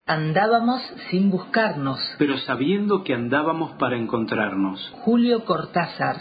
Andábamos sin buscarnos. Pero sabiendo que andábamos para encontrarnos. Julio Cortázar.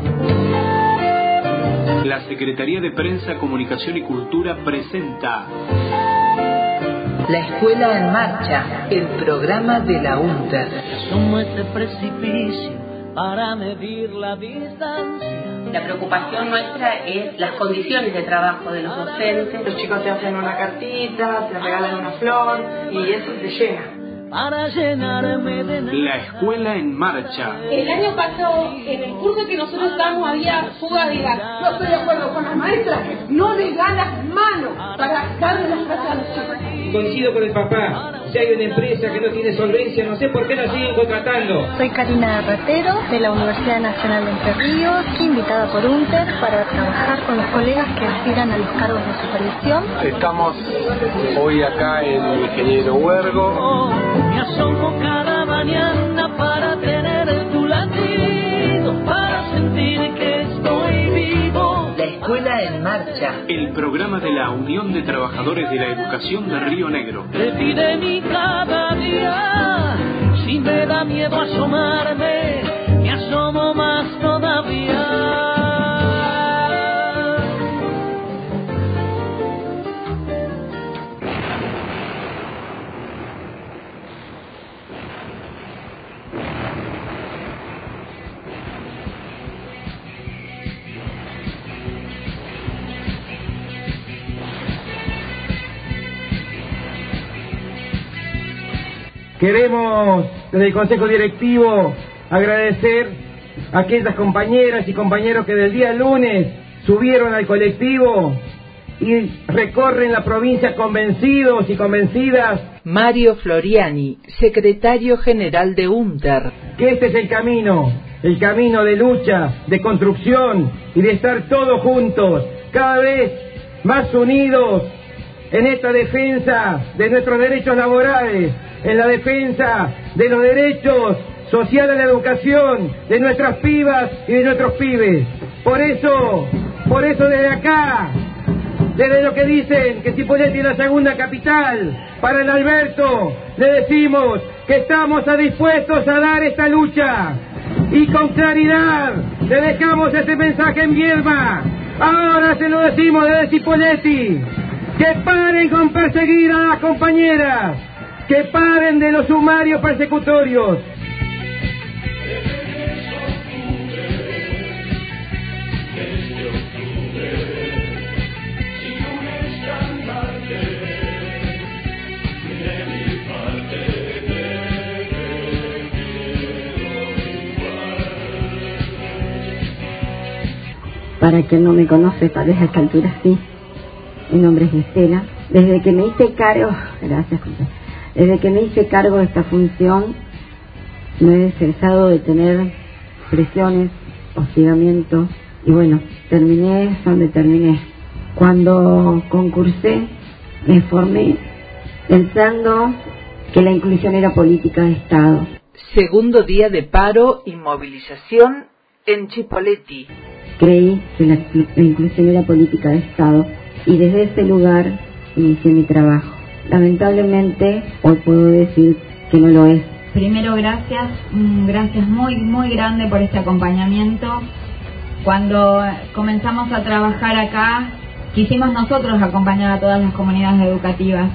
La Secretaría de Prensa, Comunicación y Cultura presenta La Escuela en Marcha, el programa de la UNTER. Asomo ese precipicio para medir la distancia. La preocupación nuestra es las condiciones de trabajo de los docentes. Los chicos te hacen una cartita, te regalan una flor y eso te llena. Para llenarme de nada. La Escuela en Marcha. El año pasado, en el curso que nosotros estábamos, había fuga de gas. No estoy de acuerdo con las maestras, no le dan las manos para darle las clases a los chicos. Coincido con el papá. Si hay una empresa que no tiene solvencia, no sé por qué la siguen contratando. Soy Karina Ratero, de la Universidad Nacional de Entre Ríos, invitada por UNTER para trabajar con los colegas que aspiran a los cargos de supervisión. Estamos hoy acá en Ingeniero Huergo. Me asomo cada mañana para tener tu latido, para sentir que estoy vivo. La Escuela en Marcha. El programa de la Unión de Trabajadores de la Educación de Río Negro. Te pide mi cada día, si me da miedo asomarme, me asomo más todavía. Queremos, desde el Consejo Directivo, agradecer a aquellas compañeras y compañeros que del día lunes subieron al colectivo y recorren la provincia convencidos y convencidas. Mario Floriani, secretario general de UNTER. Que este es el camino de lucha, de construcción y de estar todos juntos, cada vez más unidos en esta defensa de nuestros derechos laborales, en la defensa de los derechos sociales de la educación, de nuestras pibas y de nuestros pibes. Por eso desde acá, desde lo que dicen que Cipolletti es la segunda capital para el Alberto, le decimos que estamos dispuestos a dar esta lucha. Y con claridad le dejamos este mensaje en Viedma. Ahora se lo decimos desde Cipolletti. Que paren con perseguir a las compañeras. Que paren de los sumarios persecutorios. Para quien no me conoce, tal vez a esta altura sí. Mi nombre es Estela. Desde que me hice cargo, desde que me hice cargo de esta función, no he cesado de tener presiones, hostigamientos, y bueno, terminé donde terminé. Cuando concursé, me formé pensando que la inclusión era política de Estado. Segundo día de paro y movilización en Cipolletti. Creí que la inclusión era política de Estado y desde ese lugar inicié mi trabajo. Lamentablemente, hoy puedo decir que no lo es. Primero, gracias muy, muy grande por este acompañamiento. Cuando comenzamos a trabajar acá, quisimos nosotros acompañar a todas las comunidades educativas.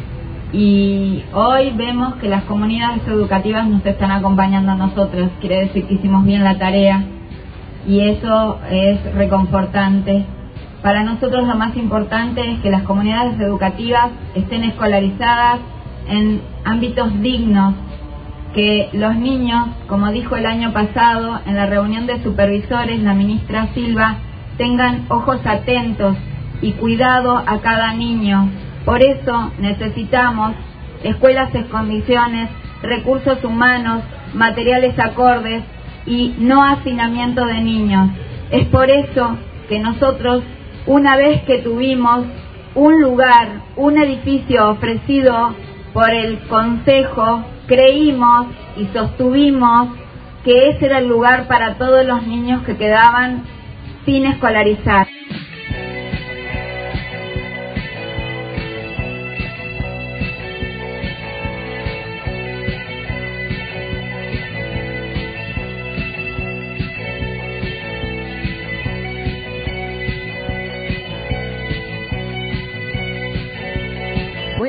Y hoy vemos que las comunidades educativas nos están acompañando a nosotros. Quiere decir que hicimos bien la tarea. Y eso es reconfortante. Para nosotros lo más importante es que las comunidades educativas estén escolarizadas en ámbitos dignos, que los niños, como dijo el año pasado en la reunión de supervisores la ministra Silva, tengan ojos atentos y cuidado a cada niño. Por eso necesitamos escuelas en condiciones, recursos humanos, materiales acordes y no hacinamiento de niños. Es por eso que nosotros, una vez que tuvimos un lugar, un edificio ofrecido por el Consejo, creímos y sostuvimos que ese era el lugar para todos los niños que quedaban sin escolarizar.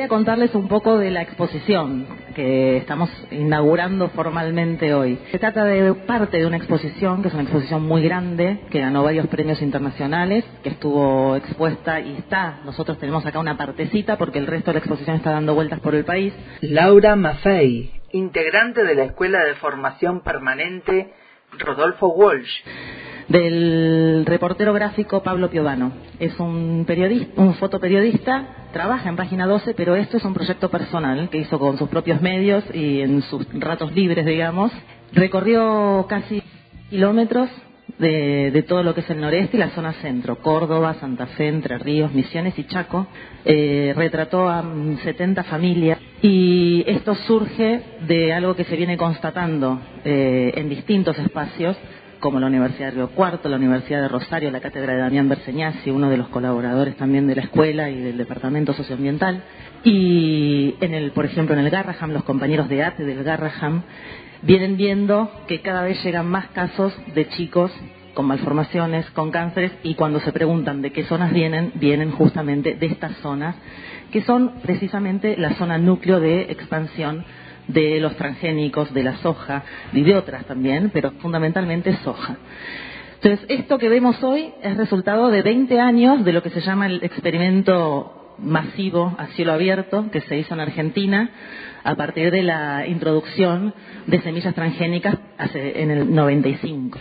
gustaría contarles un poco de la exposición que estamos inaugurando formalmente hoy. Se trata de parte de una exposición, que es una exposición muy grande, que ganó varios premios internacionales, que estuvo expuesta y está. Nosotros tenemos acá una partecita porque el resto de la exposición está dando vueltas por el país. Laura Maffei, integrante de la Escuela de Formación Permanente Rodolfo Walsh. Del reportero gráfico Pablo Piovano. Es un periodista, un fotoperiodista, trabaja en Página 12, pero esto es un proyecto personal que hizo con sus propios medios y en sus ratos libres, digamos. Recorrió casi kilómetros de todo lo que es el noreste y la zona centro, Córdoba, Santa Fe, Entre Ríos, Misiones y Chaco. Retrató a 70 familias y esto surge de algo que se viene constatando en distintos espacios, como la Universidad de Río Cuarto, la Universidad de Rosario, la Cátedra de Damián Berseñasi, uno de los colaboradores también de la escuela y del Departamento Socioambiental. Y, por ejemplo, en el Garraham, los compañeros de ATE del Garraham vienen viendo que cada vez llegan más casos de chicos con malformaciones, con cánceres, y cuando se preguntan de qué zonas vienen justamente de estas zonas, que son precisamente la zona núcleo de expansión de los transgénicos, de la soja y de otras también, pero fundamentalmente soja. Entonces, esto que vemos hoy es resultado de 20 años de lo que se llama el experimento masivo a cielo abierto que se hizo en Argentina a partir de la introducción de semillas transgénicas en el 95.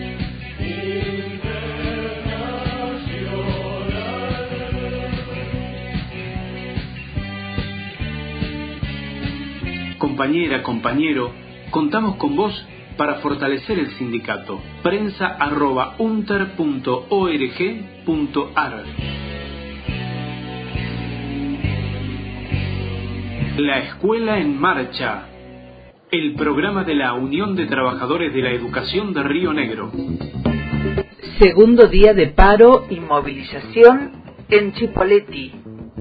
Compañera, compañero, contamos con vos para fortalecer el sindicato. prensa@unter.org.ar. La Escuela en Marcha, el programa de la Unión de Trabajadores de la Educación de Río Negro. Segundo día de paro y movilización en Chipoleti.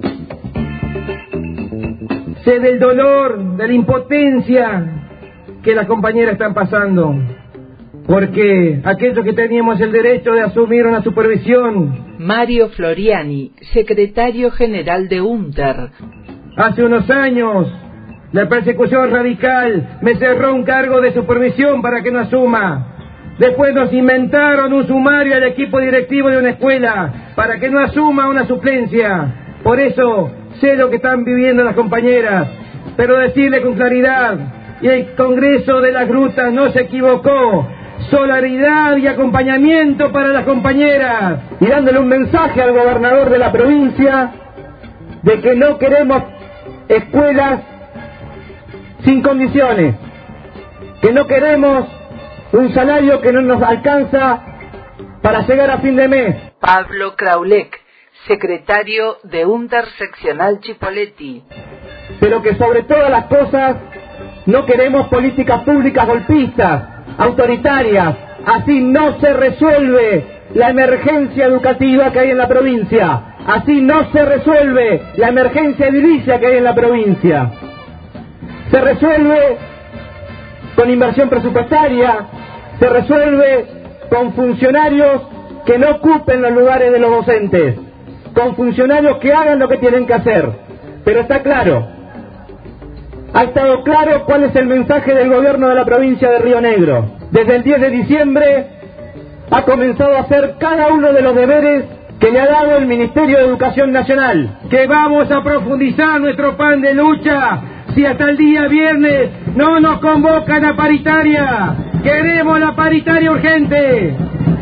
Sé del dolor, de la impotencia que las compañeras están pasando, porque aquellos que teníamos el derecho de asumir una supervisión. Mario Floriani, secretario general de UNTER. Hace unos años, la persecución radical me cerró un cargo de supervisión para que no asuma. Después nos inventaron un sumario al equipo directivo de una escuela para que no asuma una suplencia. Por eso sé lo que están viviendo las compañeras, pero decirle con claridad, y el Congreso de las Grutas no se equivocó, solidaridad y acompañamiento para las compañeras, y dándole un mensaje al gobernador de la provincia de que no queremos escuelas sin condiciones, que no queremos un salario que no nos alcanza para llegar a fin de mes. Pablo Kraulek, secretario de UNTER seccional Chipoleti. Pero que sobre todas las cosas no queremos políticas públicas golpistas, autoritarias. Así no se resuelve la emergencia educativa que hay en la provincia. Así no se resuelve la emergencia edilicia que hay en la provincia. Se resuelve con inversión presupuestaria, se resuelve con funcionarios que no ocupen los lugares de los docentes, con funcionarios que hagan lo que tienen que hacer. Pero está claro, ha estado claro cuál es el mensaje del gobierno de la provincia de Río Negro. Desde el 10 de diciembre ha comenzado a hacer cada uno de los deberes que le ha dado el Ministerio de Educación Nacional. Que vamos a profundizar nuestro plan de lucha si hasta el día viernes no nos convocan a paritaria. Queremos la paritaria urgente.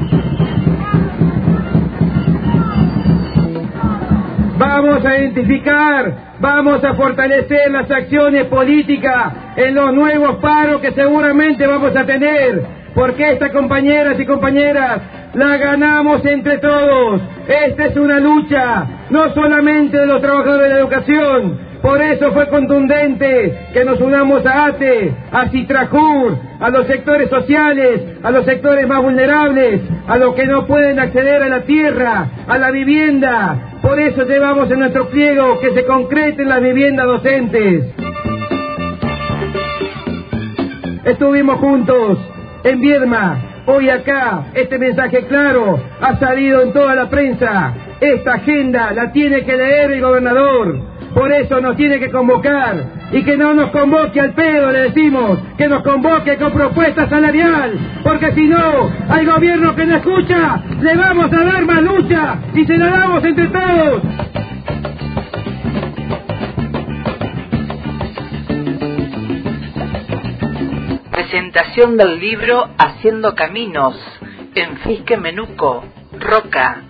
Vamos a identificar, vamos a fortalecer las acciones políticas en los nuevos paros que seguramente vamos a tener, porque estas compañeras y compañeras la ganamos entre todos. Esta es una lucha no solamente de los trabajadores de la educación. Por eso fue contundente que nos unamos a ATE, a Citrajur, a los sectores sociales, a los sectores más vulnerables, a los que no pueden acceder a la tierra, a la vivienda. Por eso llevamos en nuestro pliego que se concreten las viviendas docentes. Estuvimos juntos en Viedma. Hoy acá, este mensaje claro ha salido en toda la prensa. Esta agenda la tiene que leer el gobernador. Por eso nos tiene que convocar, y que no nos convoque al pedo, le decimos, que nos convoque con propuesta salarial, porque si no, al gobierno que no escucha, le vamos a dar más lucha, y se la damos entre todos. Presentación del libro Haciendo Caminos, en Fisque Menuco, Roca.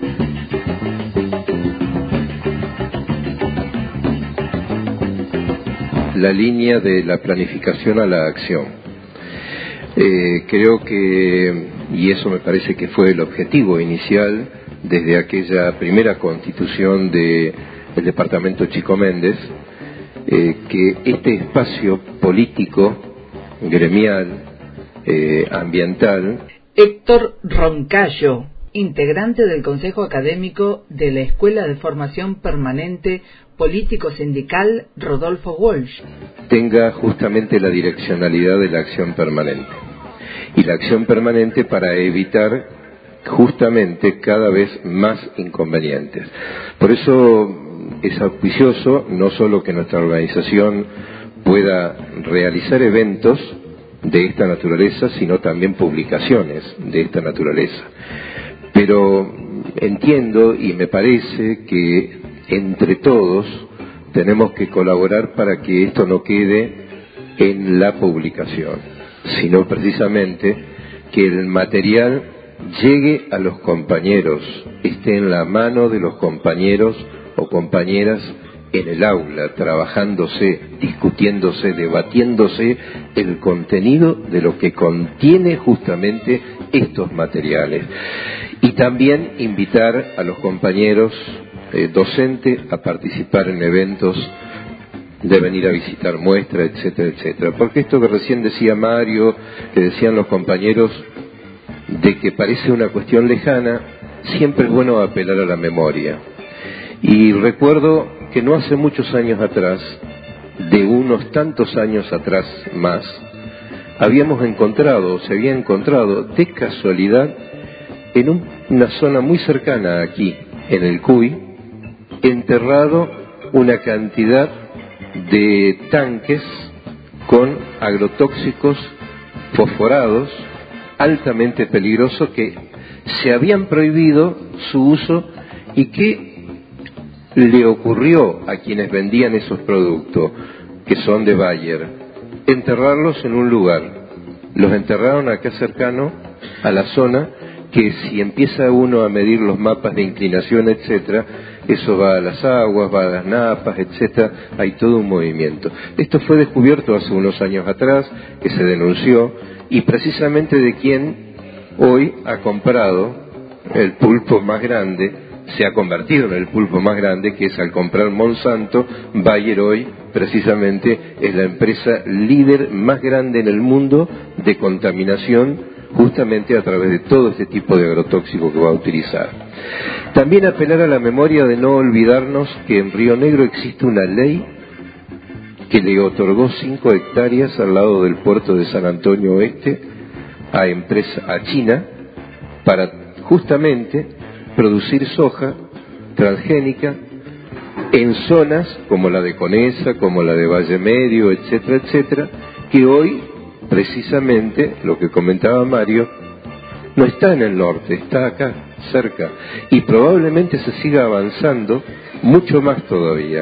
La línea de la planificación a la acción. Creo que, y eso me parece que fue el objetivo inicial desde aquella primera constitución del departamento Chico Méndez, que este espacio político, gremial, ambiental. Héctor Roncayo, integrante del Consejo Académico de la Escuela de Formación Permanente Político-Sindical Rodolfo Walsh, tenga justamente la direccionalidad de la acción permanente. Y la acción permanente para evitar justamente cada vez más inconvenientes. Por eso es auspicioso no solo que nuestra organización pueda realizar eventos de esta naturaleza, sino también publicaciones de esta naturaleza. Pero entiendo y me parece que entre todos tenemos que colaborar para que esto no quede en la publicación, sino precisamente que el material llegue a los compañeros, esté en la mano de los compañeros o compañeras en el aula, trabajándose, discutiéndose, debatiéndose el contenido de lo que contiene justamente estos materiales. Y también invitar a los compañeros docentes a participar en eventos, de venir a visitar muestras, etcétera, etcétera. Porque esto que recién decía Mario, que decían los compañeros, de que parece una cuestión lejana, siempre es bueno apelar a la memoria. Y recuerdo que no hace muchos años atrás, de unos tantos años atrás más, se había encontrado de casualidad en una zona muy cercana aquí, en el Cuy, enterrado una cantidad de tanques con agrotóxicos fosforados altamente peligrosos que se habían prohibido su uso y que le ocurrió a quienes vendían esos productos, que son de Bayer, enterrarlos en un lugar. Los enterraron acá cercano a la zona, que si empieza uno a medir los mapas de inclinación, etcétera, eso va a las aguas, va a las napas, etcétera, hay todo un movimiento. Esto fue descubierto hace unos años atrás, que se denunció, y precisamente de quien hoy ha comprado el pulpo más grande, se ha convertido en el pulpo más grande, que es al comprar Monsanto. Bayer hoy precisamente es la empresa líder más grande en el mundo de contaminación, justamente a través de todo este tipo de agrotóxico que va a utilizar. También apelar a la memoria de no olvidarnos que en Río Negro existe una ley que le otorgó 5 hectáreas al lado del puerto de San Antonio Oeste a China para justamente producir soja transgénica en zonas como la de Conesa, como la de Valle Medio, etcétera, etcétera, que hoy, precisamente, lo que comentaba Mario, no está en el norte, está acá, cerca, y probablemente se siga avanzando mucho más todavía.